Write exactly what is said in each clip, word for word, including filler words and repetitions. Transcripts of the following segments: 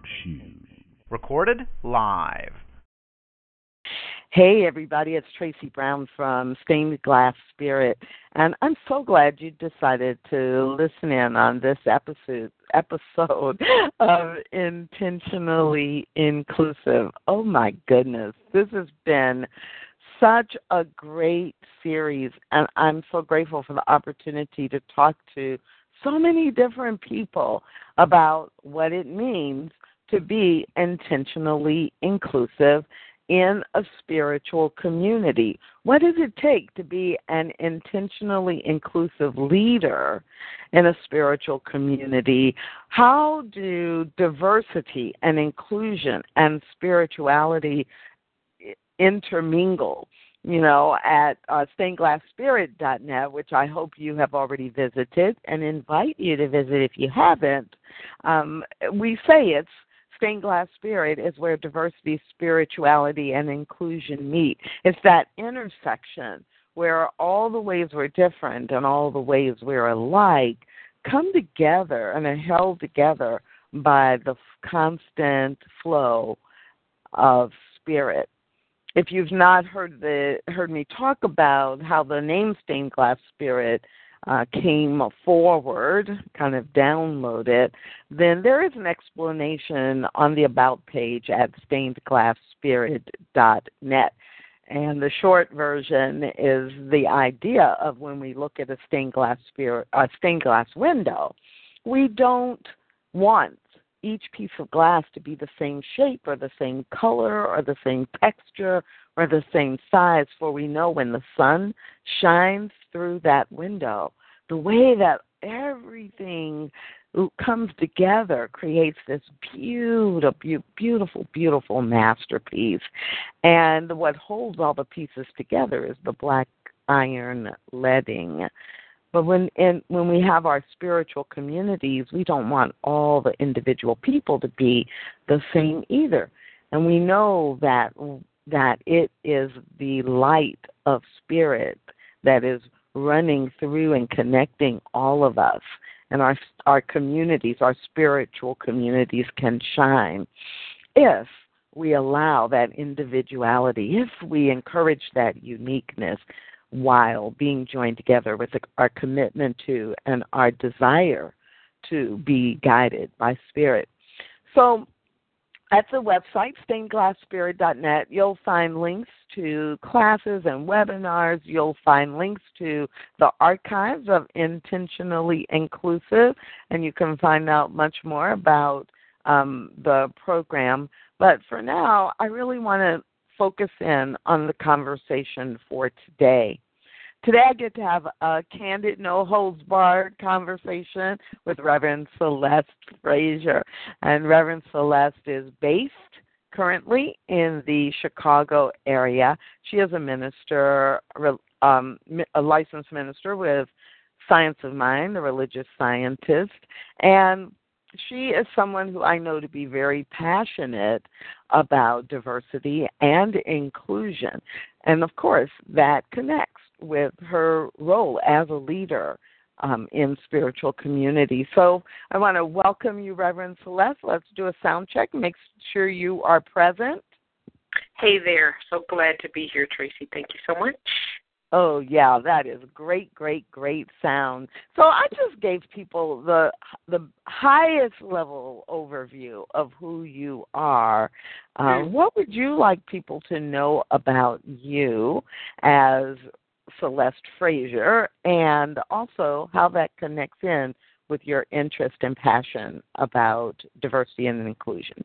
Recorded live. Hey, everybody, it's Tracy Brown from Stained Glass Spirit, and I'm so glad you decided to listen in on this episode, episode of Intentionally Inclusive. Oh, my goodness, this has been such a great series, and I'm so grateful for the opportunity to talk to so many different people about what it means to be intentionally inclusive in a spiritual community. What does it take to be an intentionally inclusive leader in a spiritual community? How do diversity and inclusion and spirituality intermingle? You know, at uh, stained glass spirit dot net, which I hope you have already visited and invite you to visit if you haven't, um, we say it's Stained Glass Spirit is where diversity, spirituality, and inclusion meet. It's that intersection where all the ways we're different and all the ways we're alike come together and are held together by the constant flow of spirit. If you've not heard the heard me talk about how the name Stained Glass Spirit Uh, came forward, kind of downloaded, then there is an explanation on the About page at stained glass spirit dot net. And the short version is the idea of when we look at a stained glass spirit, a stained glass window, we don't want each piece of glass to be the same shape or the same color or the same texture or the same size, for we know when the sun shines through that window, the way that everything comes together creates this beautiful, beautiful, beautiful masterpiece. And what holds all the pieces together is the black iron leading. But when in, when we have our spiritual communities, we don't want all the individual people to be the same either. And we know that that it is the light of spirit that is running through and connecting all of us. And our our communities, our spiritual communities, can shine if we allow that individuality, if we encourage that uniqueness, while being joined together with our commitment to and our desire to be guided by spirit. So at the website, stained glass spirit dot net, you'll find links to classes and webinars. You'll find links to the archives of Intentionally Inclusive, and you can find out much more about um, the program. But for now, I really want to focus in on the conversation for today. Today I get to have a candid, no-holds-barred conversation with Reverend Celeste Frazier. And Reverend Celeste is based currently in the Chicago area. She is a minister, um, a licensed minister with Science of Mind, a religious scientist, and she is someone who I know to be very passionate about diversity and inclusion. And, of course, that connects with her role as a leader um, in spiritual community. So I want to welcome you, Reverend Celeste. Let's do a sound check. Make sure you are present. Hey there. So glad to be here, Tracy. Thank you so much. Oh, yeah, that is great, great, great sound. So I just gave people the the highest level overview of who you are. Uh, mm. What would you like people to know about you as Celeste Frazier, and also how that connects in with your interest and passion about diversity and inclusion?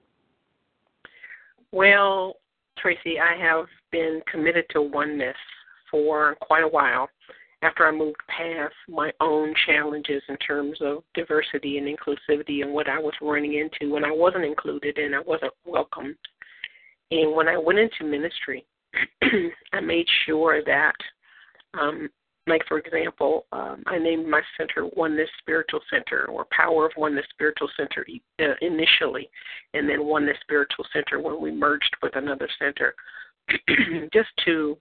Well, Tracy, I have been committed to oneness for quite a while after I moved past my own challenges in terms of diversity and inclusivity and what I was running into when I wasn't included and I wasn't welcomed. And when I went into ministry, I made sure that, um, like, for example, um, I named my center Oneness Spiritual Center, or Power of Oneness Spiritual Center uh, initially, and then Oneness Spiritual Center when we merged with another center, just to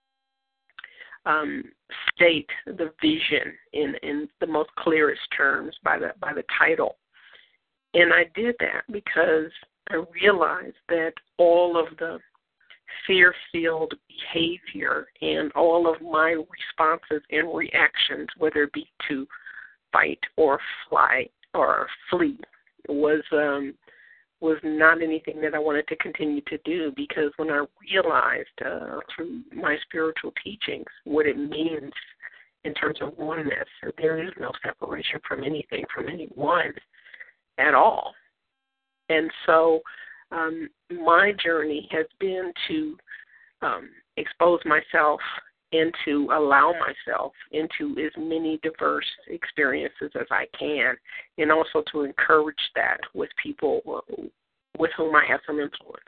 um, state the vision in, in the most clearest terms by the by the title. And I did that because I realized that all of the fear-filled behavior and all of my responses and reactions, whether it be to fight or flight or flee, was um, was not anything that I wanted to continue to do, because when I realized uh, through my spiritual teachings what it means in terms of oneness, there is no separation from anything, from anyone at all. And so um, my journey has been to um, expose myself and to allow myself into as many diverse experiences as I can, and also to encourage that with people with whom I have some influence.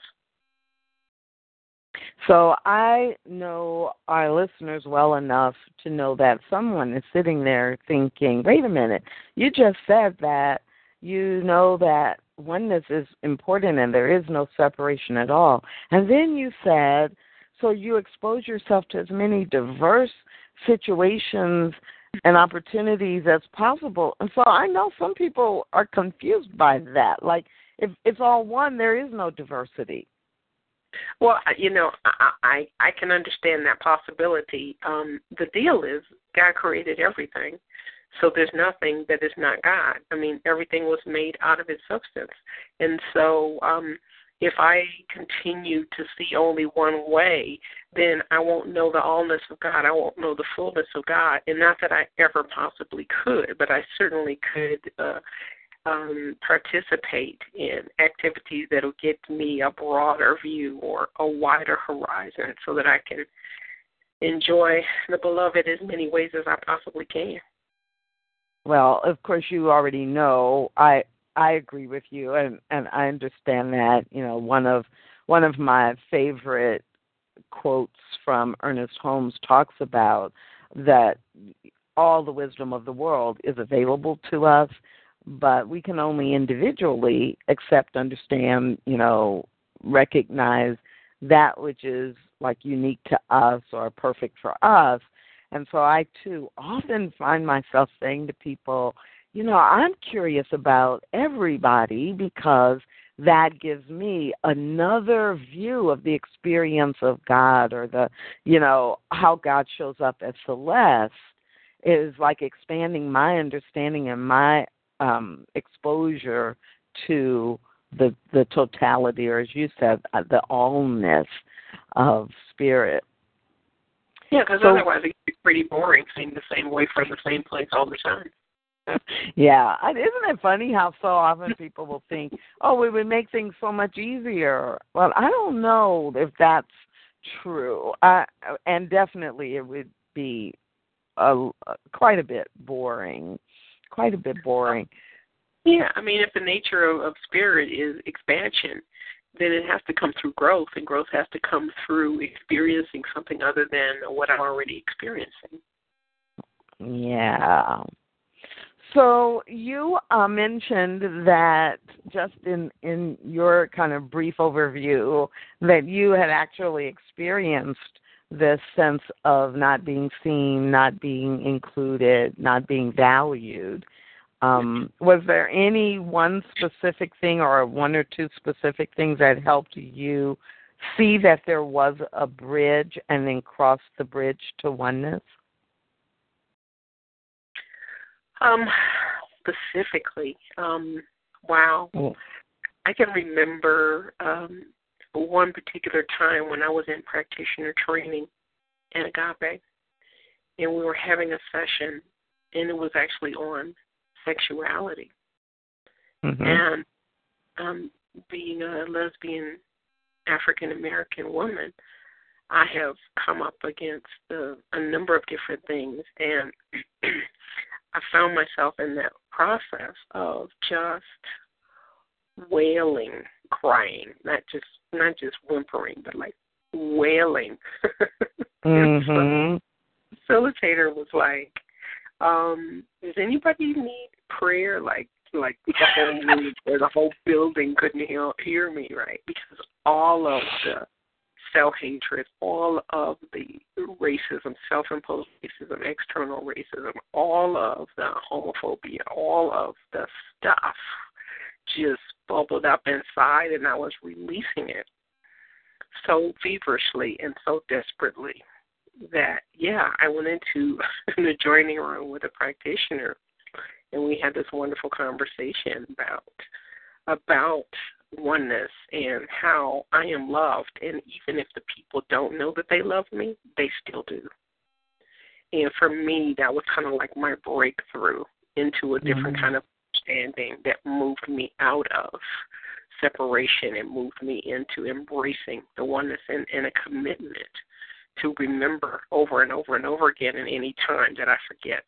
So I know our listeners well enough to know that someone is sitting there thinking, wait a minute, you just said that you know that oneness is important and there is no separation at all. And then you said, so you expose yourself to as many diverse situations and opportunities as possible. And so I know some people are confused by that. Like, if it's all one, there is no diversity. Well, you know, I I, I can understand that possibility. Um, the deal is God created everything, so there's nothing that is not God. I mean, everything was made out of His substance. And so um, if I continue to see only one way, then I won't know the allness of God. I won't know the fullness of God. And not that I ever possibly could, but I certainly could uh, um, participate in activities that will get me a broader view or a wider horizon so that I can enjoy the beloved as many ways as I possibly can. Well, of course, you already know I I agree with you, and, and I understand that. You know, one of one of my favorite quotes from Ernest Holmes talks about that all the wisdom of the world is available to us, but we can only individually accept, understand, you know, recognize that which is like unique to us or perfect for us. And so I, too, often find myself saying to people, you know, I'm curious about everybody because that gives me another view of the experience of God, or the, you know, how God shows up as Celeste is like expanding my understanding and my um, exposure to the the totality, or as you said, uh, the allness of spirit. Yeah, because so, otherwise it would be pretty boring seeing the same way from the same place all the time. Yeah, isn't it funny how so often people will think, oh, we would make things so much easier. Well, I don't know if that's true. I, and definitely it would be a, quite a bit boring, quite a bit boring. Yeah, I mean, if the nature of, of spirit is expansion, then it has to come through growth, and growth has to come through experiencing something other than what I'm already experiencing. Yeah. So you uh, mentioned that just in, in your kind of brief overview that you had actually experienced this sense of not being seen, not being included, not being valued. Um, was there any one specific thing or one or two specific things that helped you see that there was a bridge and then cross the bridge to oneness? Um, specifically, um, wow. Mm. I can remember um, one particular time when I was in practitioner training at Agape, and we were having a session, and it was actually on sexuality. Mm-hmm. And um, being a lesbian African-American woman, I have come up against uh, a number of different things, and I found myself in that process of just wailing, crying, not just not just whimpering, but like wailing. Mm-hmm. So the facilitator was like, um, does anybody need prayer? Like, like the whole room or the whole building couldn't hear, hear me, right? Because all of the self-hatred, all of the racism, self-imposed racism, external racism, all of the homophobia, all of the stuff just bubbled up inside, and I was releasing it so feverishly and so desperately that, yeah, I went into an adjoining room with a practitioner, and we had this wonderful conversation about about oneness and how I am loved, and even if the people don't know that they love me, they still do. And for me, that was kind of like my breakthrough into a different mm-hmm. kind of understanding that moved me out of separation and moved me into embracing the oneness and, and a commitment to remember over and over and over again in any time that I forget.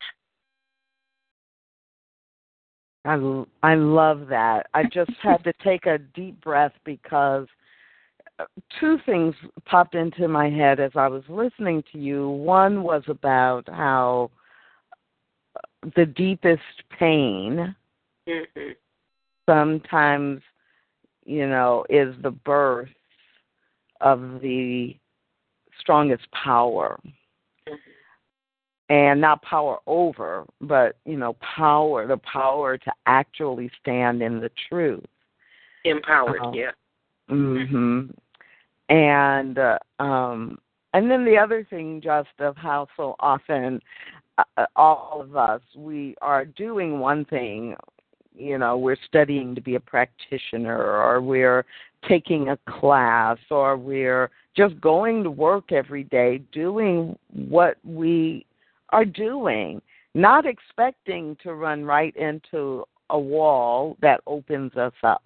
I, I love that. I just had to take a deep breath because two things popped into my head as I was listening to you. One was about how the deepest pain mm-hmm. sometimes, you know, is the birth of the strongest power. Mm-hmm. And not power over, but, you know, power, the power to actually stand in the truth. Empowered, uh, yeah. Mm-hmm. And, uh, um, and then the other thing, just of how so often uh, all of us, we are doing one thing, you know, we're studying to be a practitioner, or we're taking a class, or we're just going to work every day doing what we are doing, not expecting to run right into a wall that opens us up.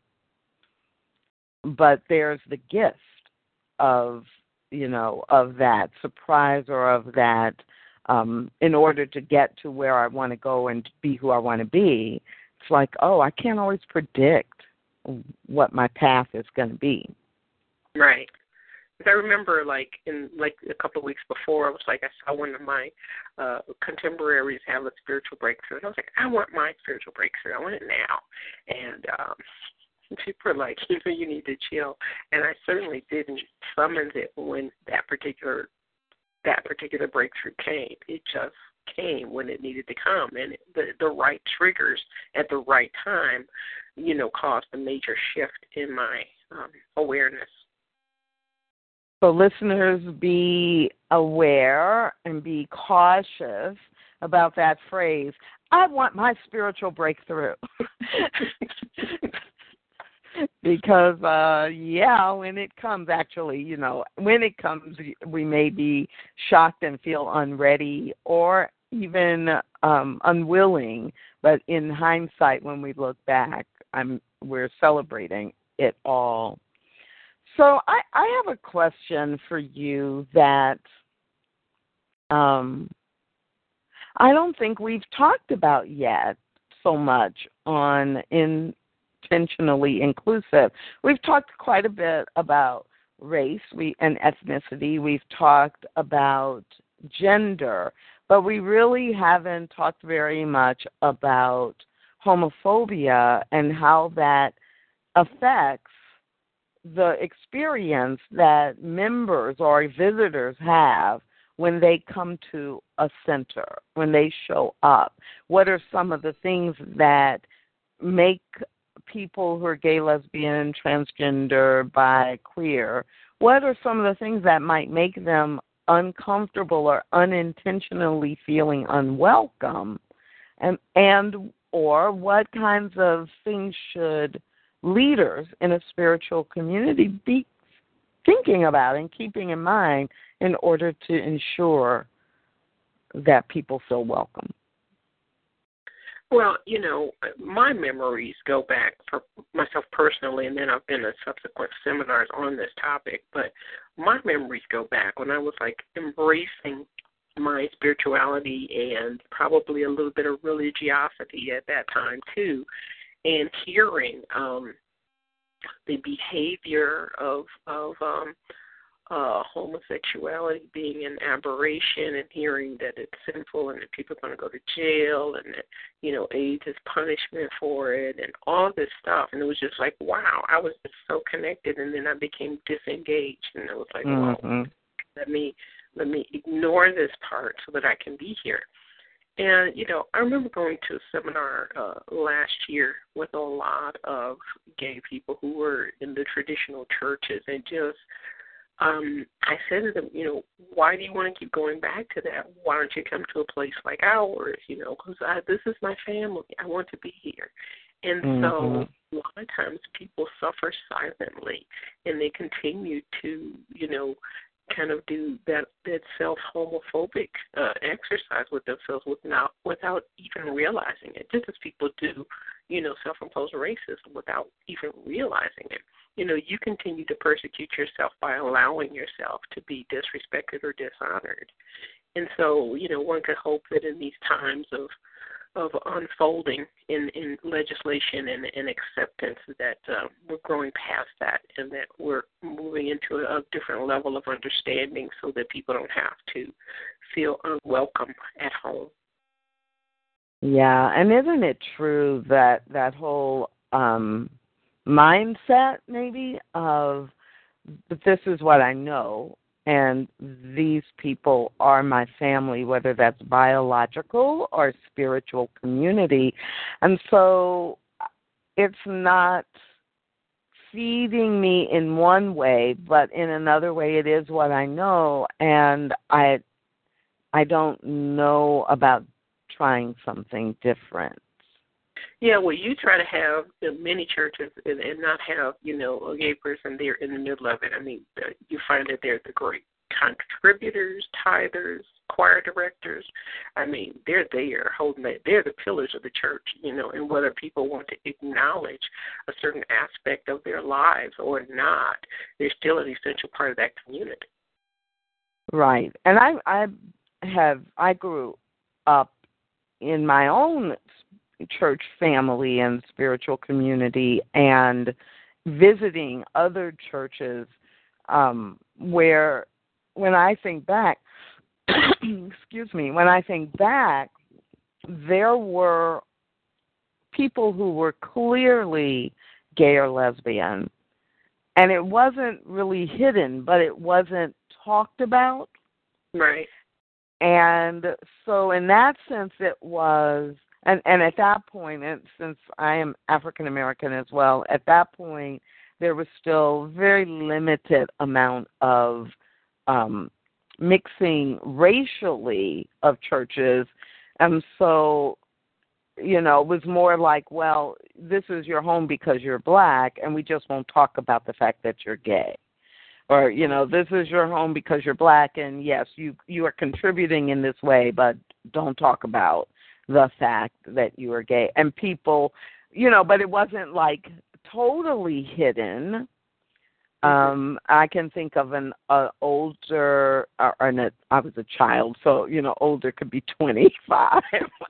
But there's the gift of, you know, of that surprise, or of that, um, in order to get to where I want to go and be who I want to be. It's like, oh, I can't always predict what my path is going to be. Right. I remember, like, in, like, a couple of weeks before, I was like, I saw one of my uh, contemporaries have a spiritual breakthrough. And I was like, I want my spiritual breakthrough. I want it now. And um, people were like, you know, you need to chill. And I certainly didn't summon it when that particular that particular breakthrough came. It just came when it needed to come. And it, the, the right triggers at the right time, you know, caused a major shift in my um, awareness. So listeners, be aware and be cautious about that phrase, I want my spiritual breakthrough. Because, uh, yeah, when it comes, actually, you know, when it comes, we may be shocked and feel unready, or even um, unwilling. But in hindsight, when we look back, I'm, we're celebrating it all. So I, I have a question for you that um, I don't think we've talked about yet so much on Intentionally Inclusive. We've talked quite a bit about race we, and ethnicity. We've talked about gender, but we really haven't talked very much about homophobia and how that affects the experience that members or visitors have when they come to a center, when they show up. What are some of the things that make people who are gay, lesbian, transgender, bi, queer, what are some of the things that might make them uncomfortable or unintentionally feeling unwelcome? And, and or what kinds of things should leaders in a spiritual community be thinking about and keeping in mind in order to ensure that people feel welcome? Well, you know, my memories go back for myself personally, and then I've been to subsequent seminars on this topic, but my memories go back when I was, like, embracing my spirituality and probably a little bit of religiosity at that time, too, and hearing um, the behavior of of um, uh, homosexuality being an aberration, and hearing that it's sinful and that people are going to go to jail, and that, you know, AIDS is punishment for it, and all this stuff. And it was just like, wow, I was just so connected, and then I became disengaged, and it was like, mm-hmm. well, let me let me ignore this part so that I can be here. And, you know, I remember going to a seminar uh, last year with a lot of gay people who were in the traditional churches, and just, um, I said to them, you know, why do you want to keep going back to that? Why don't you come to a place like ours, you know, because this is my family. I want to be here. And mm-hmm. so a lot of times people suffer silently, and they continue to, you know, kind of do that, that self-homophobic uh, exercise with themselves without, without even realizing it, just as people do, you know, self-imposed racism without even realizing it. You know, you continue to persecute yourself by allowing yourself to be disrespected or dishonored. And so, you know, one could hope that in these times of of unfolding in, in legislation and, and acceptance that uh, we're growing past that, and that we're moving into a, a different level of understanding so that people don't have to feel unwelcome at home. Yeah, and isn't it true that that whole um, mindset maybe of this is what I know, and these people are my family, whether that's biological or spiritual community. And so it's not feeding me in one way, but in another way it is what I know, and I I don't know about trying something different. Yeah, well, you try to have many churches and, and not have, you know, a gay person there in the middle of it. I mean, you find that they're the great contributors, tithers, choir directors. I mean, they're there holding that. They're the pillars of the church, you know, and whether people want to acknowledge a certain aspect of their lives or not, they're still an essential part of that community. Right. And I, I have, I grew up in my own church family and spiritual community, and visiting other churches um, where, when I think back, excuse me, when I think back, there were people who were clearly gay or lesbian, and it wasn't really hidden, but it wasn't talked about. Right. And so in that sense it was, And, and at that point, and since I am African American as well, at that point there was still very limited amount of um, mixing racially of churches, and so, you know, it was more like, well, this is your home because you're black, and we just won't talk about the fact that you're gay. Or, you know, this is your home because you're black, and yes, you you are contributing in this way, but don't talk about the fact that you are gay. And people, you know, but it wasn't like totally hidden. Um, I can think of an uh, older, or, or an, I was a child, so, you know, older could be twenty-five.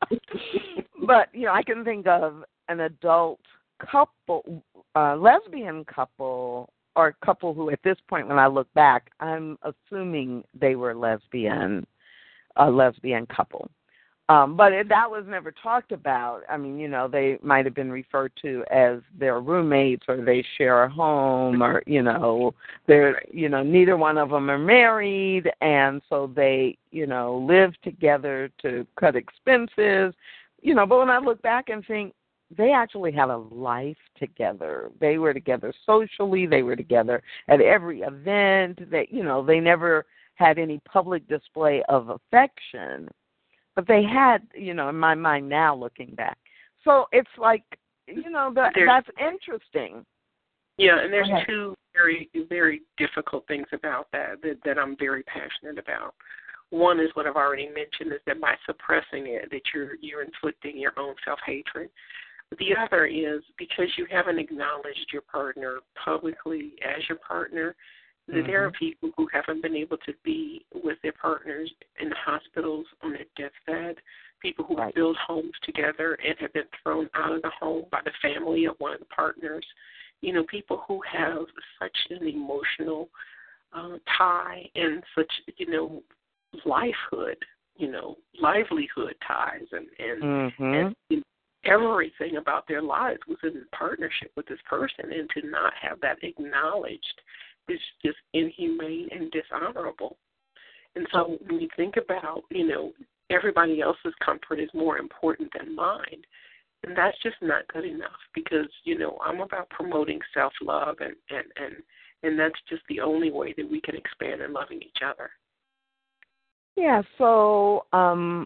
But, you know, I can think of an adult couple, uh, lesbian couple, or a couple who at this point when I look back, I'm assuming they were lesbian, a lesbian couple. Um, but it, that was never talked about. I mean, you know, they might have been referred to as their roommates, or they share a home, or, you know, they're, you know, neither one of them are married, and so they, you know, live together to cut expenses, you know. But when I look back and think, they actually had a life together. They were together socially. They were together at every event. That, you know, they never had any public display of affection. But they had, you know, in my mind now looking back. So it's like, you know, that, that's interesting. Yeah, and there's two very, very difficult things about that, that that I'm very passionate about. One is what I've already mentioned, is that by suppressing it, that you're you're inflicting your own self-hatred. The other is because you haven't acknowledged your partner publicly as your partner, Mm-hmm. There are people who haven't been able to be with their partners in hospitals on their deathbed, people who right. build homes together and have been thrown out of the home by the family of one of the partners. You know, people who have such an emotional uh, tie and such, you know, lifehood, you know, livelihood ties and, and, mm-hmm. and you know, everything about their lives was in partnership with this person, and to not have that acknowledged is just inhumane and dishonorable. And so when you think about, you know, everybody else's comfort is more important than mine. And that's just not good enough because, you know, I'm about promoting self-love, and, and, and, and that's just the only way that we can expand in loving each other. Yeah, so um,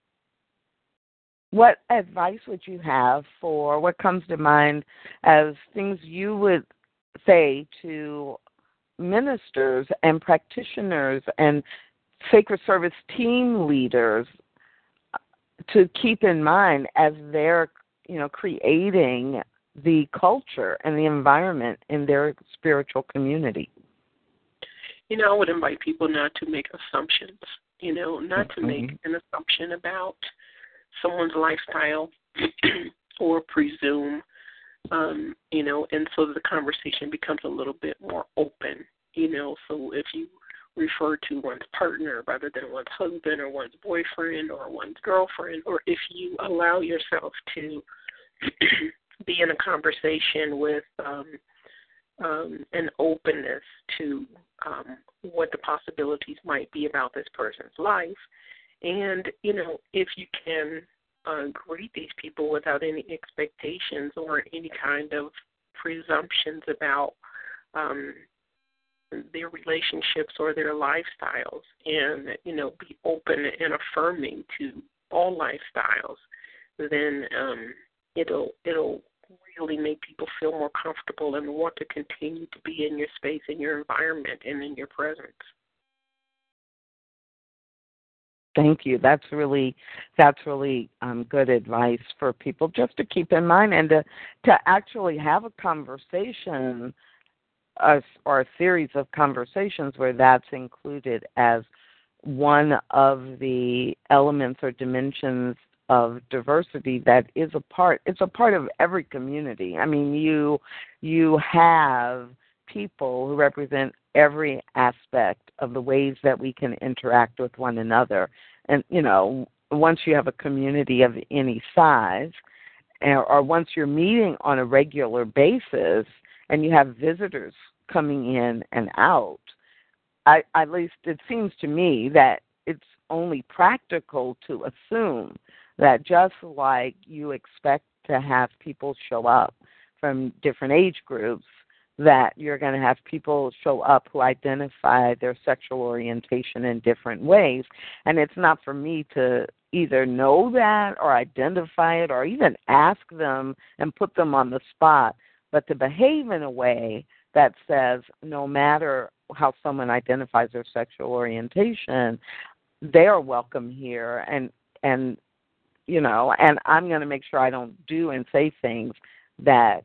what advice would you have for what comes to mind as things you would say to ministers and practitioners and sacred service team leaders to keep in mind as they're, you know, creating the culture and the environment in their spiritual community? You know, I would invite people not to make assumptions, you know, not mm-hmm. to make an assumption about someone's lifestyle or presume, um, you know, and so the conversation becomes a little bit more open, you know. So if you refer to one's partner rather than one's husband or one's boyfriend or one's girlfriend, or if you allow yourself to be in a conversation with um, um, an openness to um, what the possibilities might be about this person's life. And, you know, if you can uh, greet these people without any expectations or any kind of presumptions about um, their relationships or their lifestyles, and, you know, be open and affirming to all lifestyles, then um, it'll it'll really make people feel more comfortable and want to continue to be in your space, in your environment, and in your presence. Thank you. That's really that's really um, good advice for people just to keep in mind and to to actually have a conversation uh, or a series of conversations where that's included as one of the elements or dimensions of diversity that is a part. It's a part of every community. I mean, you you have people who represent every aspect of the ways that we can interact with one another. And, you know, once you have a community of any size, or once you're meeting on a regular basis and you have visitors coming in and out, I, at least it seems to me that it's only practical to assume that just like you expect to have people show up from different age groups, that you're going to have people show up who identify their sexual orientation in different ways. And it's not for me to either know that or identify it or even ask them and put them on the spot, but to behave in a way that says no matter how someone identifies their sexual orientation, they are welcome here. And, and you know, and I'm going to make sure I don't do and say things that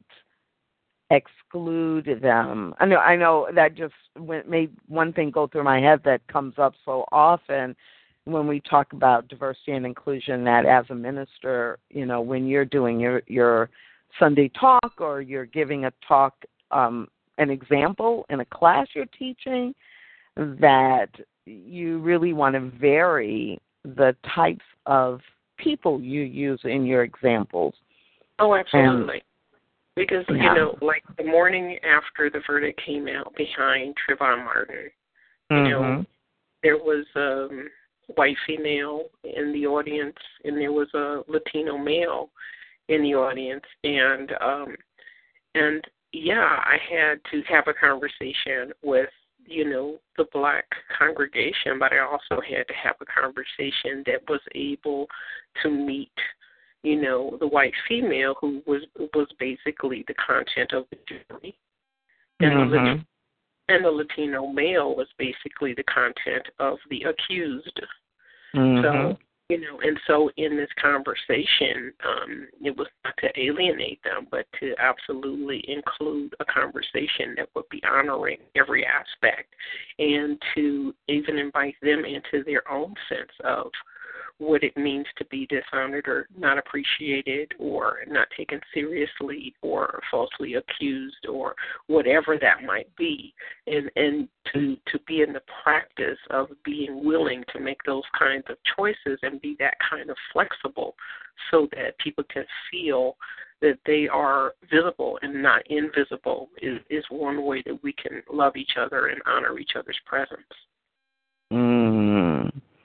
exclude them. I know, I know that just made one thing go through my head that comes up so often when we talk about diversity and inclusion, that as a minister, you know, when you're doing your, your Sunday talk or you're giving a talk, um, an example in a class you're teaching, that you really want to vary the types of people you use in your examples. Oh, absolutely. And, Because, yeah. you know, like the morning after the verdict came out behind Trayvon Martin, you mm-hmm. know, there was a white female in the audience and there was a Latino male in the audience. And, um, and yeah, I had to have a conversation with, you know, the black congregation, but I also had to have a conversation that was able to meet, you know, the white female who was was basically the content of the jury, and, mm-hmm. the Latino, and the Latino male was basically the content of the accused. Mm-hmm. So, you know, and so in this conversation, um, it was not to alienate them, but to absolutely include a conversation that would be honoring every aspect, and to even invite them into their own sense of what it means to be dishonored or not appreciated or not taken seriously or falsely accused or whatever that might be, and and to, to be in the practice of being willing to make those kinds of choices and be that kind of flexible so that people can feel that they are visible and not invisible is, is one way that we can love each other and honor each other's presence. Mm.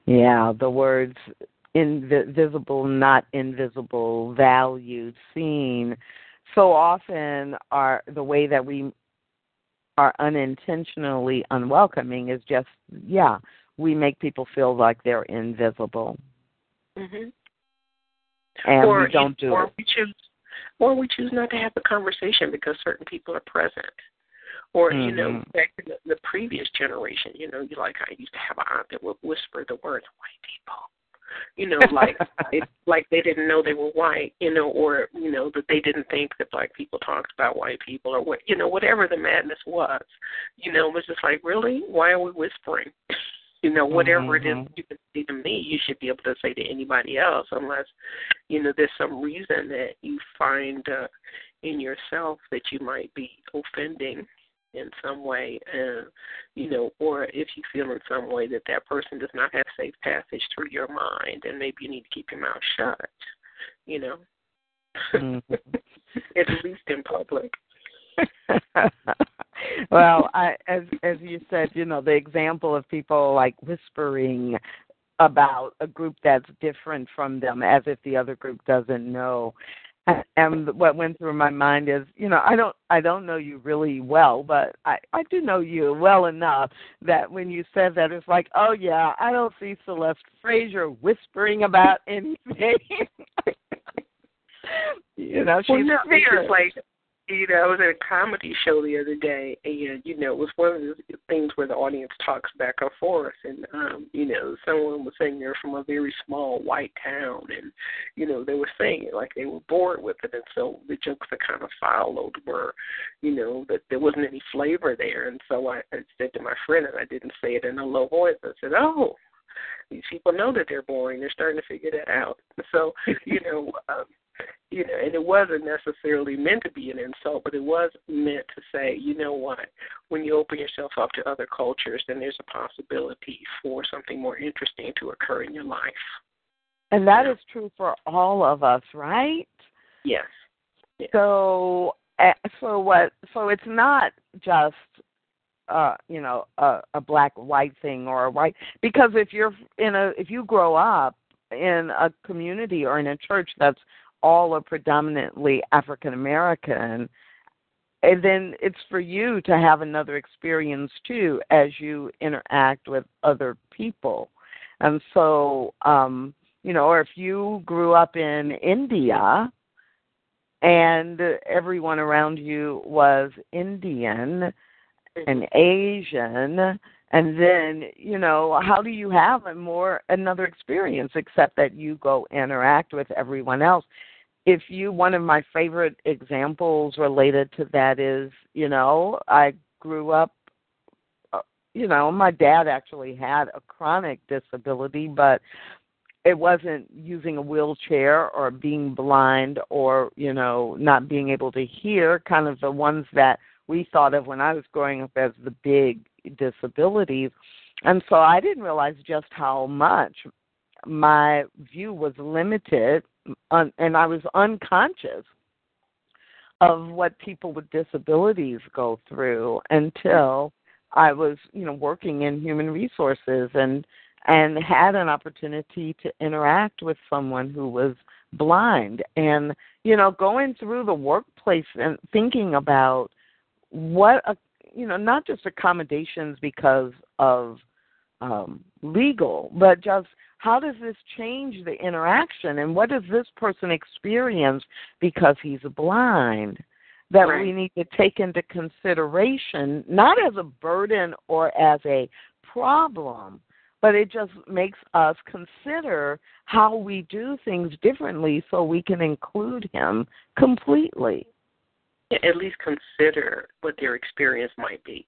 Yeah, the words invisible, not invisible, valued, seen, so often are the way that we are unintentionally unwelcoming is just, yeah, we make people feel like they're invisible. Mm-hmm. And or, we don't do or it. We choose, or we choose not to have the conversation because certain people are present. Or, mm-hmm. you know, back in the, the previous generation, you know, you like I used to have an aunt that would whisper the words white people. You know, like it, like they didn't know they were white, you know, or, you know, that they didn't think that black people talked about white people or what, you know, whatever the madness was. You know, it was just like, really? Why are we whispering? You know, whatever mm-hmm. it is you can say to me, you should be able to say to anybody else unless, you know, there's some reason that you find uh, in yourself that you might be offending in some way, uh, you know, or if you feel in some way that that person does not have safe passage through your mind, then maybe you need to keep your mouth shut, you know, mm-hmm. at least in public. Well, I, as as you said, you know, the example of people like whispering about a group that's different from them as if the other group doesn't know. And what went through my mind is, you know, I don't I don't know you really well, but I, I do know you well enough that when you said that, it's like, oh, yeah, I don't see Celeste Frazier whispering about anything. You know, she's well, no, fierce. It's like, you know, I was at a comedy show the other day, and, you know, it was one of the things where the audience talks back and forth, and, um, you know, someone was saying they're from a very small white town, and, you know, they were saying it like they were bored with it, and so the jokes that kind of followed were, you know, that there wasn't any flavor there, and so I, I said to my friend, and I didn't say it in a low voice, I said, oh, these people know that they're boring. They're starting to figure that out. So, you know, um, you know, and it wasn't necessarily meant to be an insult, but it was meant to say, you know what, when you open yourself up to other cultures, then there's a possibility for something more interesting to occur in your life. And that is true for all of us, right? Yes. yes. So, so what? So it's not just Uh, you know, a, a black-white thing or a white, because if you're in a, if you grow up in a community or in a church that's all or predominantly African American, and then it's for you to have another experience too as you interact with other people, and so, um, you know, or if you grew up in India and everyone around you was Indian and Asian, and then, you know, how do you have a more another experience except that you go interact with everyone else? If you, one of my favorite examples related to that is, you know, I grew up, you know, my dad actually had a chronic disability, but it wasn't using a wheelchair or being blind or, you know, not being able to hear, kind of the ones that we thought of when I was growing up as the big disabilities. And so I didn't realize just how much my view was limited, and I was unconscious of what people with disabilities go through until I was, you know, working in human resources and and had an opportunity to interact with someone who was blind. And, you know, going through the workplace and thinking about what, a, you know, not just accommodations because of um, legal, but just how does this change the interaction and what does this person experience because he's blind that right. we need to take into consideration, not as a burden or as a problem, but it just makes us consider how we do things differently so we can include him completely. At least consider what their experience might be.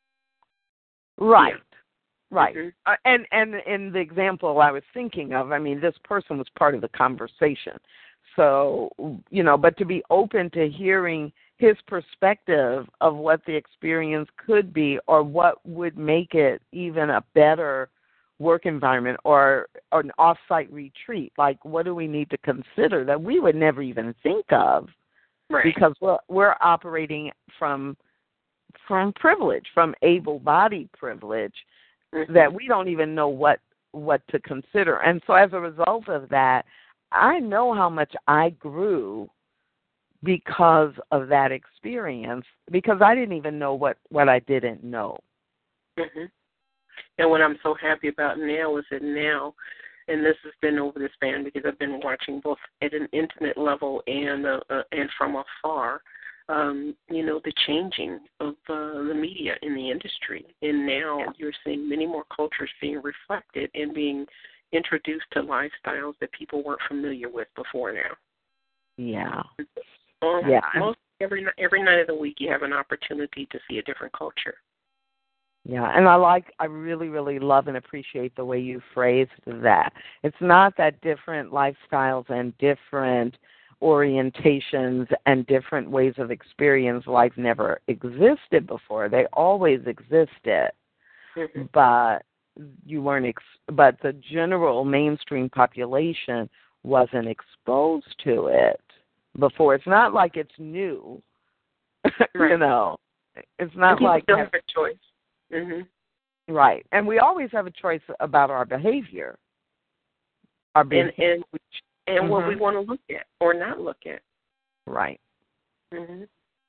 Right, yeah. right. Mm-hmm. Uh, and, and in the example I was thinking of, I mean, this person was part of the conversation. So, you know, but to be open to hearing his perspective of what the experience could be or what would make it even a better work environment or, or an off-site retreat, like what do we need to consider that we would never even think of? Right. Because we're, we're operating from from privilege, from able-bodied privilege, mm-hmm. that we don't even know what what to consider. And so as a result of that, I know how much I grew because of that experience, because I didn't even know what, what I didn't know. Mm-hmm. And what I'm so happy about now is that now, and this has been over the span because I've been watching both at an intimate level and uh, uh, and from afar, um, you know, the changing of uh, the media in the industry. And now you're seeing many more cultures being reflected and being introduced to lifestyles that people weren't familiar with before now. Yeah. Um, yeah. Most every every night of the week you have an opportunity to see a different culture. Yeah, and I like, I really, really love and appreciate the way you phrased that. It's not that different lifestyles and different orientations and different ways of experience life never existed before. They always existed, mm-hmm. but you weren't. Ex- but the general mainstream population wasn't exposed to it before. It's not like it's new, right. you know. It's not and like still have a choice. Mm-hmm. Right, and we always have a choice about our behavior, our behavior, and and, and mm-hmm. what we want to look at or not look at. Right. Mm-hmm.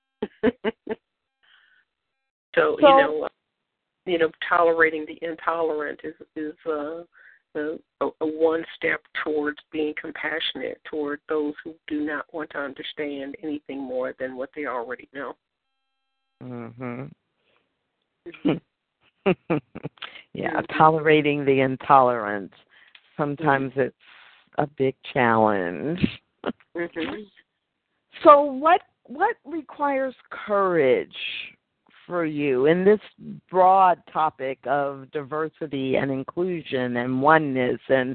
so, so you know, uh, you know, tolerating the intolerant is is uh, a, a one step towards being compassionate toward those who do not want to understand anything more than what they already know. Mm-hmm. yeah, tolerating the intolerant. Sometimes mm-hmm. it's a big challenge. mm-hmm. So what what requires courage for you in this broad topic of diversity and inclusion and oneness and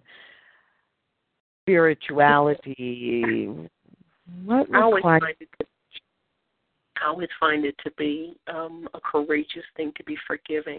spirituality? What I always requires find it to, I always find it to be um, a courageous thing to be forgiving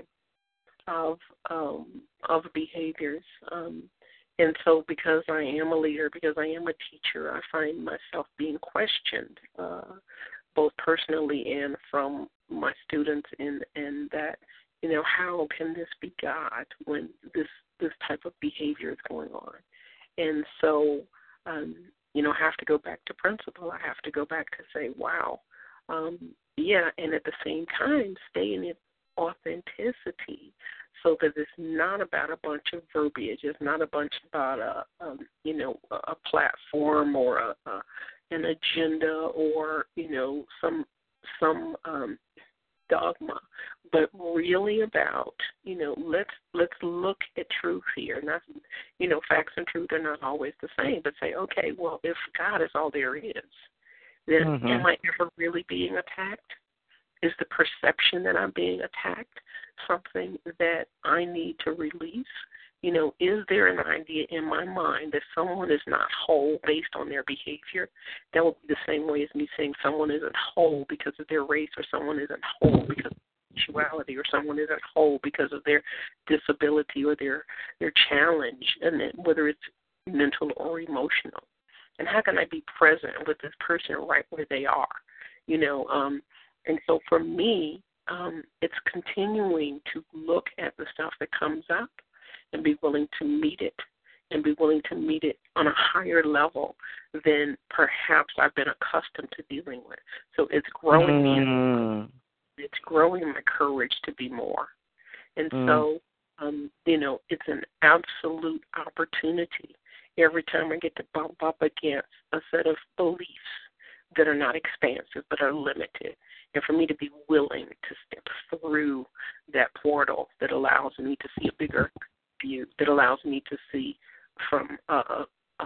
of um, of behaviors. Um, and so because I am a leader, because I am a teacher, I find myself being questioned, uh, both personally and from my students, in, in that, you know, how can this be God when this, this type of behavior is going on? And so, um, you know, I have to go back to principle. I have to go back to say, wow, um, yeah, and at the same time, stay in authenticity, so that it's not about a bunch of verbiage. It's not a bunch about a, um, you know, a platform or a, a an agenda or, you know, some some um, dogma, but really about, you know, let's let's look at truth here. Not, you know, facts and truth are not always the same, but say, okay, well, if God is all there is, then mm-hmm. am I ever really being attacked? Is the perception that I'm being attacked something that I need to release? You know, is there an idea in my mind that someone is not whole based on their behavior? That would be the same way as me saying someone isn't whole because of their race, or someone isn't whole because of sexuality, or someone isn't whole because of their disability or their their challenge, and then whether it's mental or emotional. And how can I be present with this person right where they are? You know, um, and so for me, um, it's continuing to look at the stuff that comes up and be willing to meet it, and be willing to meet it on a higher level than perhaps I've been accustomed to dealing with. So it's growing mm. me. It's growing my courage to be more. And mm. so, um, you know, it's an absolute opportunity every time I get to bump up against a set of beliefs that are not expansive but are limited, and for me to be willing to step through that portal that allows me to see a bigger view, that allows me to see from uh, um,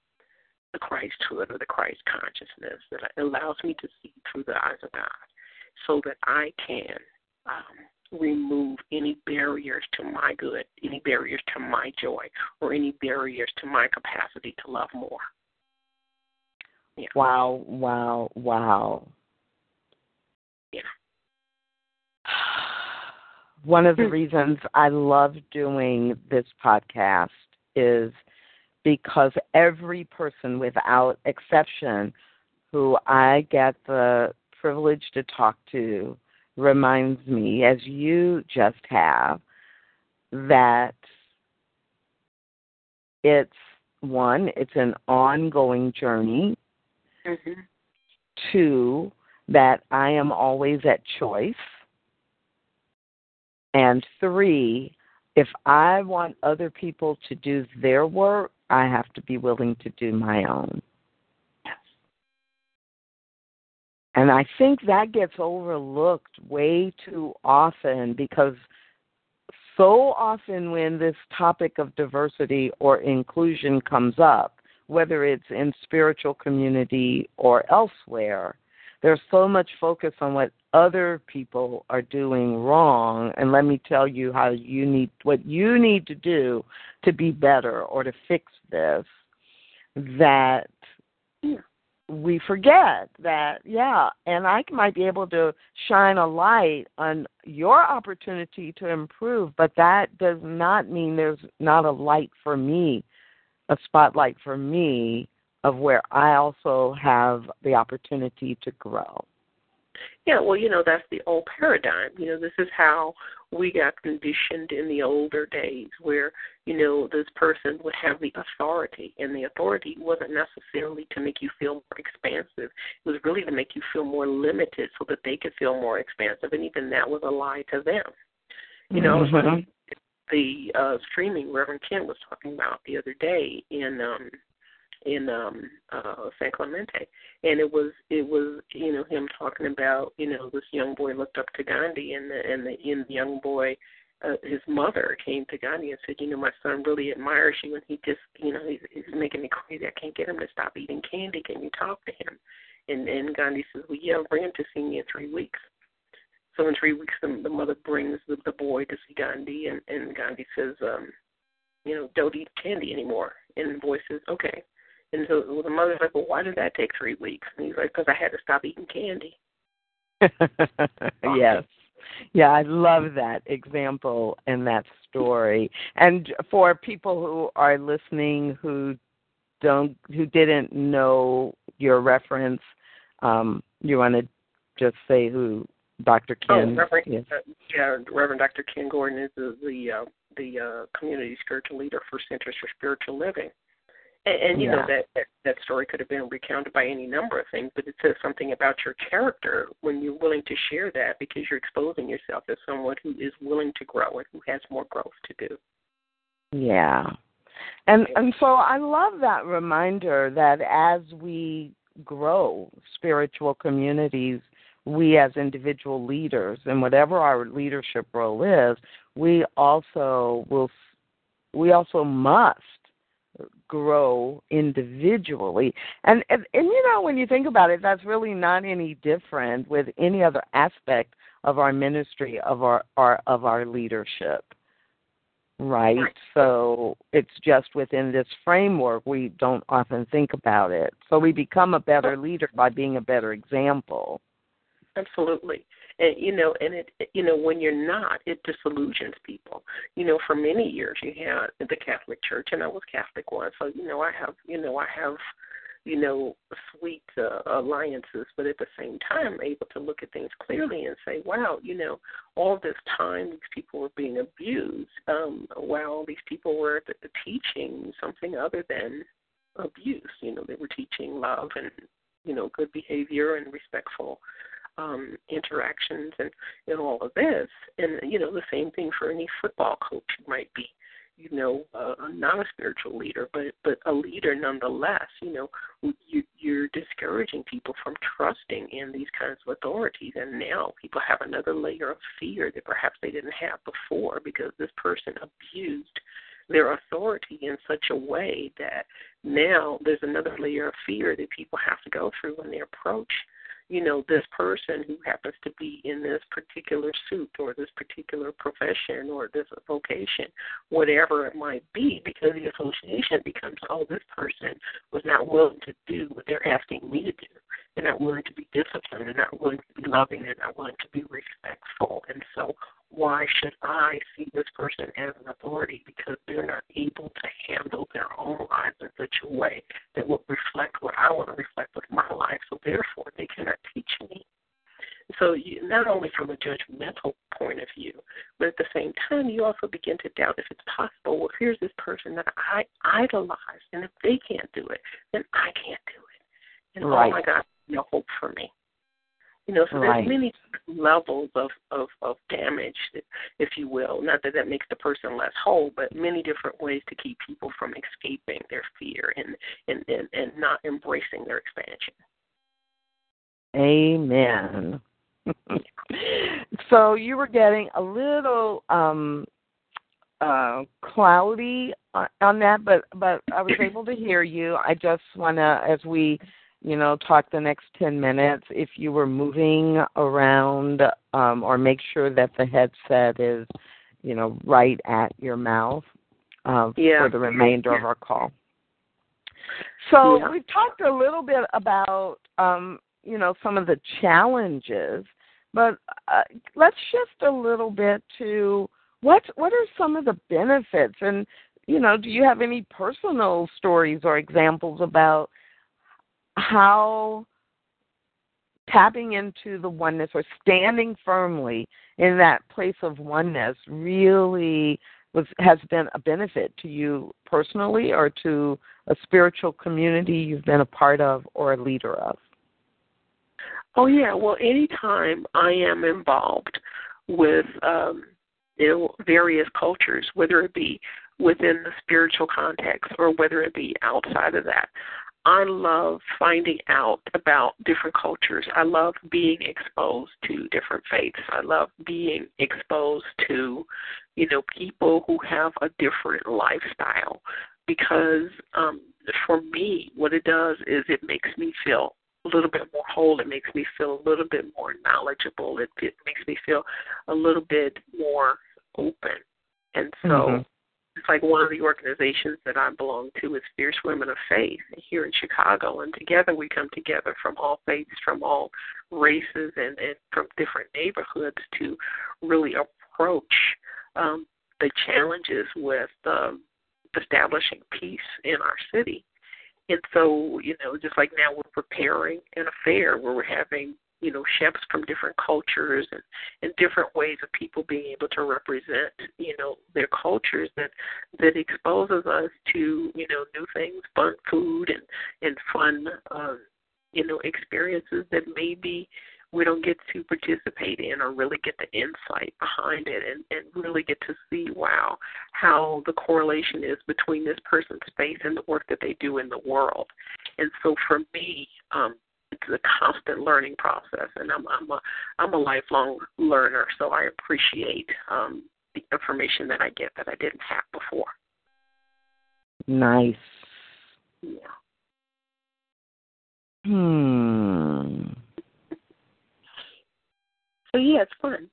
the Christhood or the Christ consciousness, that allows me to see through the eyes of God, so that I can um, remove any barriers to my good, any barriers to my joy, or any barriers to my capacity to love more. Yeah. Wow, wow, wow. Yeah. One of the reasons I love doing this podcast is because every person without exception who I get the privilege to talk to reminds me, as you just have, that it's, one, it's an ongoing journey. Mm-hmm. Two, that I am always at choice. And three, if I want other people to do their work, I have to be willing to do my own. Yes. And I think that gets overlooked way too often, because so often when this topic of diversity or inclusion comes up, whether it's in spiritual community or elsewhere, there's so much focus on what other people are doing wrong, and let me tell you how you need what you need to do to be better or to fix this, that we forget that, yeah, and I might be able to shine a light on your opportunity to improve, but that does not mean there's not a light for me, a spotlight for me, of where I also have the opportunity to grow. Yeah, well, you know, that's the old paradigm. You know, this is how we got conditioned in the older days, where, you know, this person would have the authority, and the authority wasn't necessarily to make you feel more expansive. It was really to make you feel more limited so that they could feel more expansive, and even that was a lie to them. You know, mm-hmm. the uh, streaming Reverend Ken was talking about the other day in um, in um, uh, San Clemente, and it was it was you know him talking about you know this young boy looked up to Gandhi, and the and the, and the young boy, uh, his mother came to Gandhi and said, you know, my son really admires you, and he just you know he's, he's making me crazy. I can't get him to stop eating candy. Can you talk to him? And and Gandhi says, well, yeah, bring him to see me in three weeks. So in three weeks, the, the mother brings the, the boy to see Gandhi, and, and Gandhi says, um, you know, don't eat candy anymore. And the boy says, okay. And so the mother's like, well, why did that take three weeks? And he's like, because I had to stop eating candy. Yes. Yeah, I love that example and that story. And for people who are listening who don't, who didn't know your reference, um, you want to just say who Doctor Ken oh, Reverend, is? Uh, yeah, Reverend Doctor Ken Gordon is the the, uh, the uh, community spiritual leader for Centers for Spiritual Living. And, and you yeah. know, that, that that story could have been recounted by any number of things, but it says something about your character when you're willing to share that, because you're exposing yourself as someone who is willing to grow and who has more growth to do. Yeah. And and so I love that reminder that as we grow spiritual communities, we as individual leaders, and whatever our leadership role is, we also will we also must grow individually. And, and and you know, when you think about it, that's really not any different with any other aspect of our ministry, of our, our of our leadership. Right? right? So it's just within this framework we don't often think about it. So we become a better leader by being a better example. Absolutely. And, you know, and it, you know, when you're not, it disillusions people. You know, for many years you had the Catholic Church, and I was Catholic once, so, you know, I have, you know, I have, you know, sweet uh, alliances, but at the same time able to look at things clearly and say, wow, you know, all this time these people were being abused, um, while these people were teaching something other than abuse. You know, they were teaching love and, you know, good behavior and respectful Um, interactions and, and all of this. And, you know, the same thing for any football coach who might be, you know, uh, not a spiritual leader, but, but a leader nonetheless. You know, you, you're discouraging people from trusting in these kinds of authorities. And now people have another layer of fear that perhaps they didn't have before, because this person abused their authority in such a way that now there's another layer of fear that people have to go through when they approach, you know, this person who happens to be in this particular suit or this particular profession or this vocation, whatever it might be, because the association becomes, oh, this person was not willing to do what they're asking me to do. They're not willing to be disciplined. They're not willing to be loving. They're not willing to be respectful. And so why should I see this person as an authority? Because they're not able to handle their own lives in such a way that will reflect what I want to reflect with my life. So therefore, they cannot teach me. So you, not only from a judgmental point of view. But at the same time, you also begin to doubt if it's possible. Well, here's this person that I idolize, and if they can't do it, then I can't do it. And right. oh my God, no hope for me. You know, so right. there's many levels of, of, of damage, if you will. Not that that makes the person less whole, but many different ways to keep people from escaping their fear and, and, and, and not embracing their expansion. Amen. So you were getting a little um, uh, cloudy on that, but, but I was able to hear you. I just want to, as we you know, talk the next ten minutes, if you were moving around um, or make sure that the headset is, you know, right at your mouth uh, yeah. for the remainder yeah. of our call. So yeah. we've talked a little bit about, um, you know, some of the challenges, but uh, let's shift a little bit to what, what are some of the benefits? And, you know, do you have any personal stories or examples about how tapping into the oneness or standing firmly in that place of oneness really was, has been a benefit to you personally or to a spiritual community you've been a part of or a leader of? Oh, yeah. Well, anytime I am involved with um, you know, various cultures, whether it be within the spiritual context or whether it be outside of that, I love finding out about different cultures. I love being exposed to different faiths. I love being exposed to, you know, people who have a different lifestyle because um, for me, what it does is it makes me feel a little bit more whole. It makes me feel a little bit more knowledgeable. It, it makes me feel a little bit more open. And so mm-hmm. it's like one of the organizations that I belong to is Fierce Women of Faith here in Chicago, and together we come together from all faiths, from all races, and, and from different neighborhoods to really approach um, the challenges with um, establishing peace in our city. And so, you know, just like now we're preparing an affair where we're having, you know, chefs from different cultures and, and different ways of people being able to represent, you know, their cultures that, that exposes us to, you know, new things, fun food and, and fun, uh, you know, experiences that maybe we don't get to participate in or really get the insight behind it and, and really get to see, wow, how the correlation is between this person's faith and the work that they do in the world. And so for me, um, it's a constant learning process, and I'm, I'm a I'm a lifelong learner, so I appreciate um, the information that I get that I didn't have before. Nice. Yeah. Hmm. So yeah, it's fun.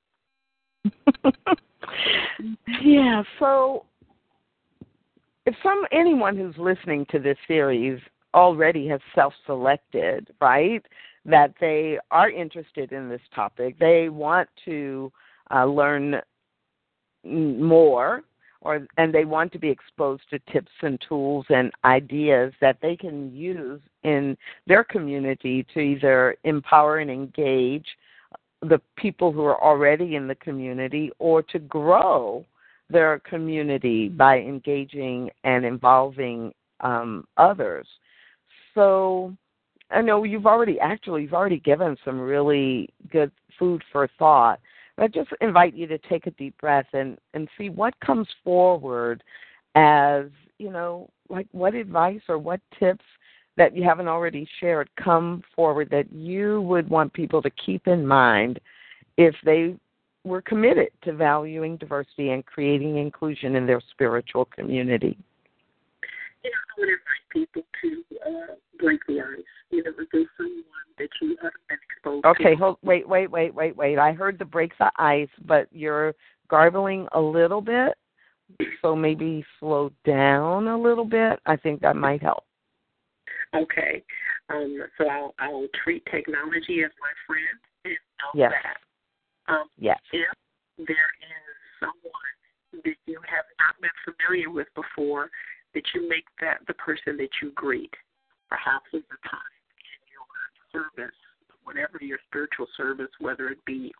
Yeah. So, if some anyone who's listening to this series already has self-selected, right, that they are interested in this topic, they want to uh, learn more, or and they want to be exposed to tips and tools and ideas that they can use in their community to either empower and engage the people who are already in the community or to grow their community by engaging and involving um, others. So I know you've already actually you've already given some really good food for thought. But I just invite you to take a deep breath and, and see what comes forward as, you know, like what advice or what tips that you haven't already shared come forward that you would want people to keep in mind if they were committed to valuing diversity and creating inclusion in their spiritual community. You know, I would invite people to uh, break the ice. You know, if there's someone that you haven't been exposed okay, to. Okay, hold, wait, wait, wait, wait, wait. I heard the break the ice, but you're garbling a little bit, so maybe slow down a little bit. I think that might help. Okay. Um, so I'll, I'll treat technology as my friend and know yes. that um, yes. if there is someone that you have not been familiar with before, that you make that the person that you greet, perhaps at the time in your service, whatever your spiritual service, whether it be on a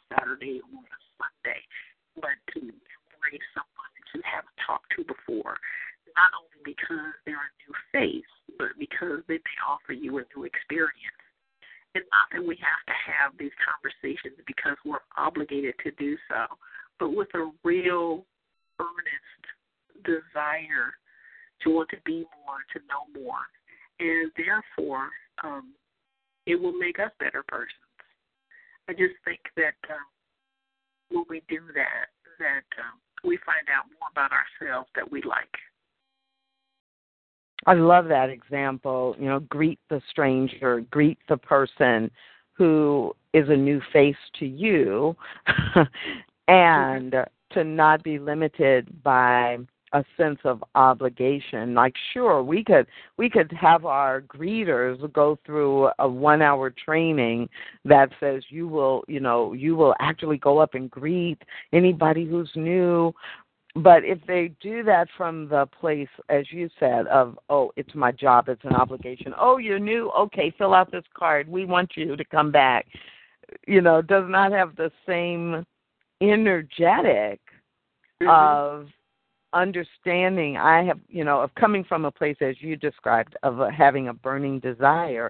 Saturday or a Sunday, but to embrace someone that you haven't talked to before, not only because they're a new face, but because they may offer you a new experience. And not that we have to have these conversations because we're obligated to do so, but with a real, earnest desire to want to be more, to know more. And therefore, um, it will make us better persons. I just think that um, when we do that, that um, we find out more about ourselves that we like. I love that example. You know, greet the stranger, greet the person who is a new face to you, and to not be limited by a sense of obligation. Like, sure, we could we could have our greeters go through a one-hour training that says you will, you know, you will actually go up and greet anybody who's new. But if they do that from the place, as you said, of, oh, it's my job, it's an obligation. Oh, you're new? Okay, fill out this card. We want you to come back. You know, does not have the same energetic mm-hmm. of understanding. I have, you know, of coming from a place, as you described, of uh, having a burning desire.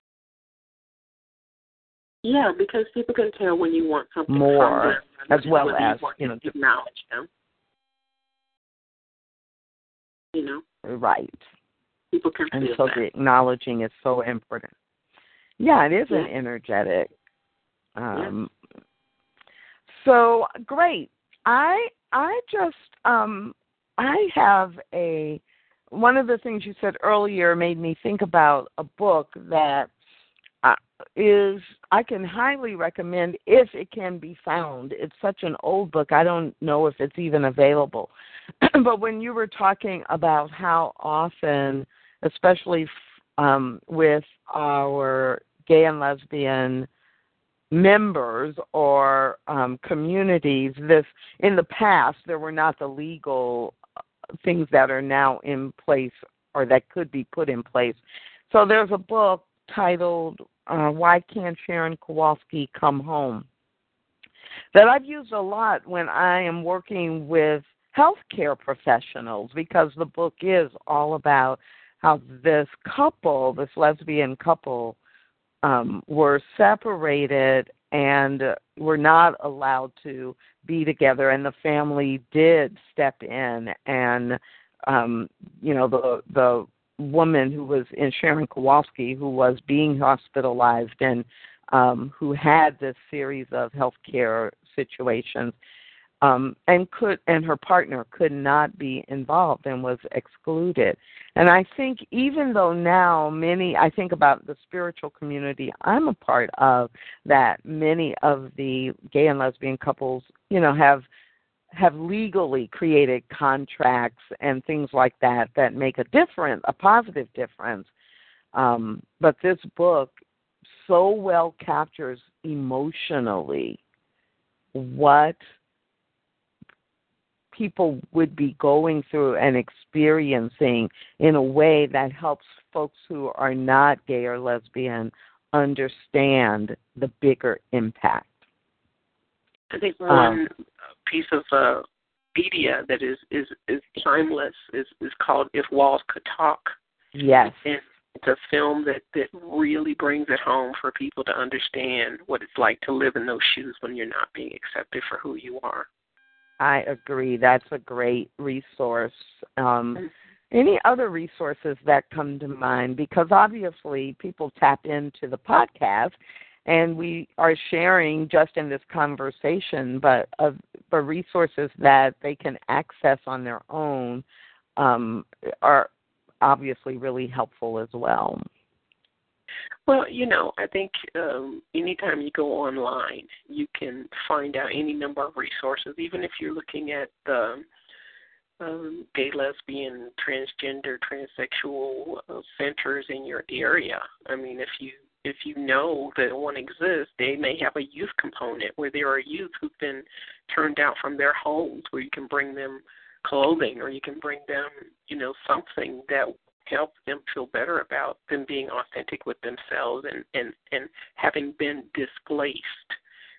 Yeah, because people can tell when you want something more, from them, as well as, you, you know, to acknowledge them. You know? Right. People can and feel so that. the acknowledging is so important. Yeah, it is yeah. an energetic. Um, yeah. So great. I I just um, I have a one of the things you said earlier made me think about a book that uh, is I can highly recommend if it can be found. It's such an old book. I don't know if it's even available. But when you were talking about how often, especially um, with our gay and lesbian members or um, communities, this in the past there were not the legal things that are now in place or that could be put in place. So there's a book titled uh, Why Can't Sharon Kowalski Come Home? That I've used a lot when I am working with healthcare professionals, because the book is all about how this couple, this lesbian couple, um, were separated and were not allowed to be together, and the family did step in, and um, you know the the woman who was in Sharon Kowalski, who was being hospitalized and um, who had this series of healthcare situations. Um, and could and her partner could not be involved and was excluded. And I think even though now many, I think about the spiritual community I'm a part of, that many of the gay and lesbian couples, you know, have have legally created contracts and things like that that make a difference, a positive difference. Um, but this book so well captures emotionally what people would be going through and experiencing in a way that helps folks who are not gay or lesbian understand the bigger impact. I think one um, piece of uh, media that is, is, is timeless is, is called If Walls Could Talk. Yes. And it's a film that, that really brings it home for people to understand what it's like to live in those shoes when you're not being accepted for who you are. I agree. That's a great resource. Um, any other resources that come to mind? Because obviously people tap into the podcast, and we are sharing just in this conversation, but of the resources that they can access on their own um, are obviously really helpful as well. Well, you know, I think um, anytime you go online, you can find out any number of resources, even if you're looking at the um, gay, lesbian, transgender, transsexual uh, centers in your area. I mean, if you if you know that one exists, they may have a youth component where there are youth who've been turned out from their homes, where you can bring them clothing or you can bring them, you know, something that help them feel better about them being authentic with themselves and, and, and having been displaced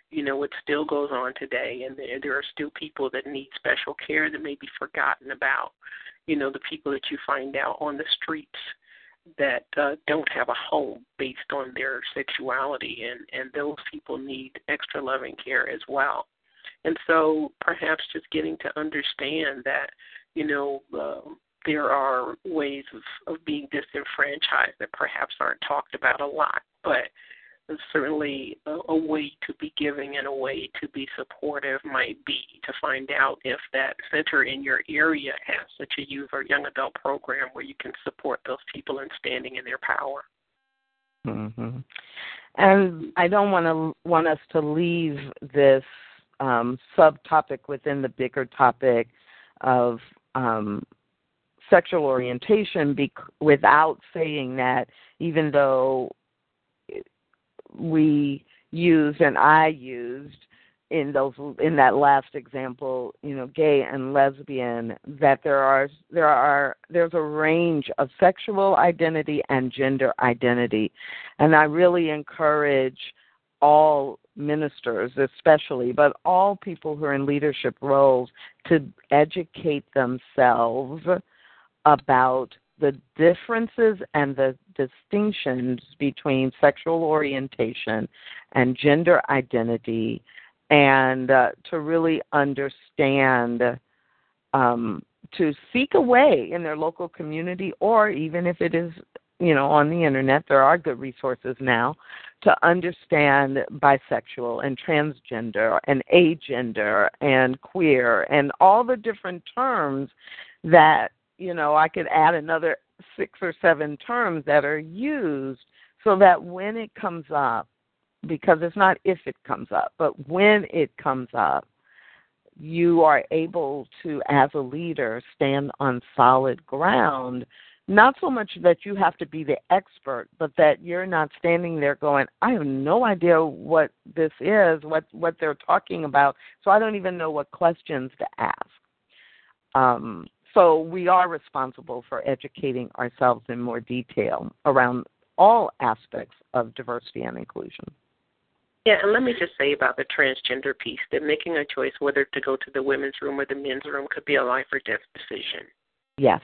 you know, it still goes on today, and there, there are still people that need special care that may be forgotten about. You know, the people that you find out on the streets that uh, don't have a home based on their sexuality, and, and those people need extra loving care as well. And so perhaps just getting to understand that, you know, uh, there are ways of, of being disenfranchised that perhaps aren't talked about a lot, but certainly a, a way to be giving and a way to be supportive might be to find out if that center in your area has such a youth or young adult program where you can support those people in standing in their power. Mm-hmm. And I don't want to want us to leave this um, subtopic within the bigger topic of um, sexual orientation bec- without saying that even though we used and I used in those in that last example, you know, gay and lesbian, that there are there are there's a range of sexual identity and gender identity, and I really encourage all ministers, especially, but all people who are in leadership roles to educate themselves about the differences and the distinctions between sexual orientation and gender identity, and uh, to really understand, um, to seek a way in their local community, or even if it is, you know, on the internet, there are good resources now, to understand bisexual and transgender and agender and queer and all the different terms that, you know, I could add another six or seven terms that are used so that when it comes up, because it's not if it comes up, but when it comes up, you are able to, as a leader, stand on solid ground, not so much that you have to be the expert, but that you're not standing there going, I have no idea what this is, what, what they're talking about, so I don't even know what questions to ask. Um, So we are responsible for educating ourselves in more detail around all aspects of diversity and inclusion. Yeah, and let me just say about the transgender piece, that making a choice whether to go to the women's room or the men's room could be a life or death decision. Yes.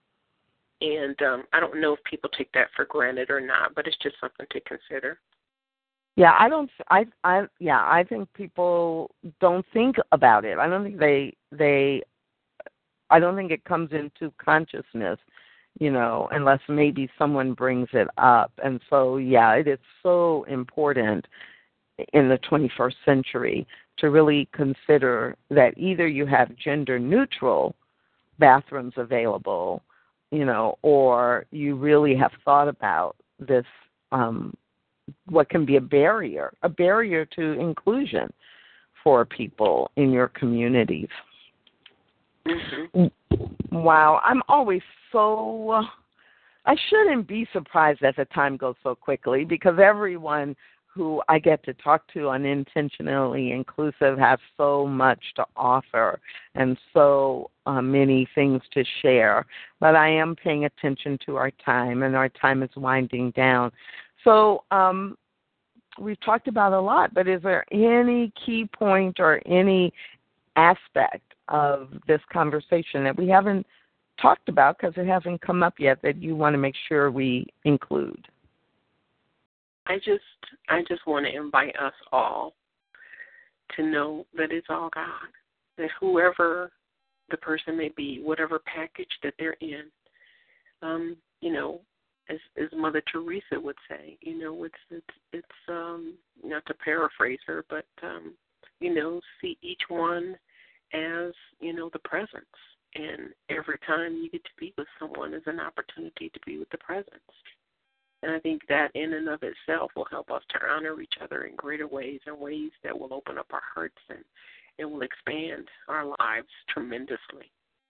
And um, I don't know if people take that for granted or not, but it's just something to consider. Yeah, I don't. I. I. Yeah, I think people don't think about it. I don't think they. They. I don't think it comes into consciousness, you know, unless maybe someone brings it up. And so, yeah, it is so important in the twenty-first century to really consider that either you have gender-neutral bathrooms available, you know, or you really have thought about this, um, what can be a barrier, a barrier to inclusion for people in your communities. Mm-hmm. Wow, I'm always so, uh, I shouldn't be surprised that the time goes so quickly, because everyone who I get to talk to on Intentionally Inclusive has so much to offer and so uh, many things to share. But I am paying attention to our time, and our time is winding down. So um, we've talked about a lot, but is there any key point or any aspect of this conversation that we haven't talked about because it hasn't come up yet that you want to make sure we include? I just I just want to invite us all to know that it's all God, that whoever the person may be, whatever package that they're in, um, you know, as, as Mother Teresa would say, you know, it's it's it's um, not to paraphrase her, but um, you know, see each one as, you know, the presence. And every time you get to be with someone is an opportunity to be with the presence. And I think that in and of itself will help us to honor each other in greater ways, and ways that will open up our hearts and, and will expand our lives tremendously.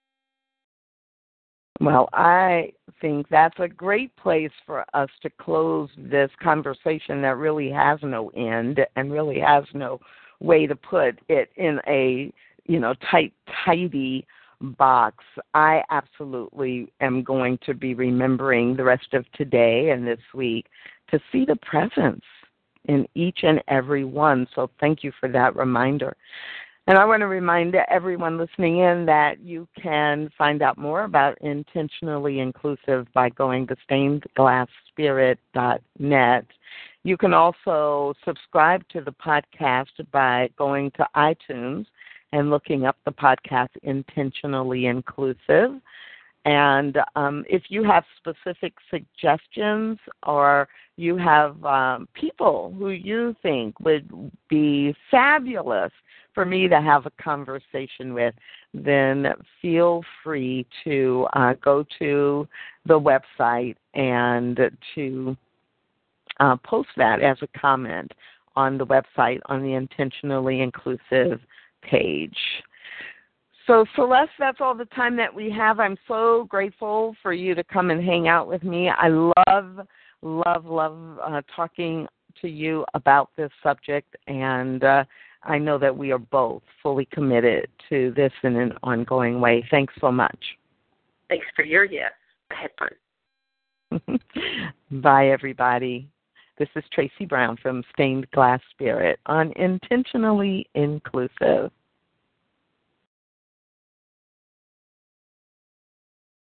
Well, I think that's a great place for us to close this conversation that really has no end and really has no way to put it in a, you know, tight, tidy box. I absolutely am going to be remembering the rest of today and this week to see the presence, in each and every one. So thank you for that reminder. And I want to remind everyone listening in that you can find out more about Intentionally Inclusive by going to stained glass spirit dot net. You can also subscribe to the podcast by going to iTunes and looking up the podcast Intentionally Inclusive. And um, if you have specific suggestions or you have um, people who you think would be fabulous for me to have a conversation with, then feel free to uh, go to the website and to uh, post that as a comment on the website on the Intentionally Inclusive page. So, Celeste, that's all the time that we have. I'm so grateful for you to come and hang out with me. I love, love, love uh, talking to you about this subject, and uh, I know that we are both fully committed to this in an ongoing way. Thanks so much. Thanks for your yes. I had fun. Bye, everybody. This is Tracy Brown from Stained Glass Spirit on Intentionally Inclusive.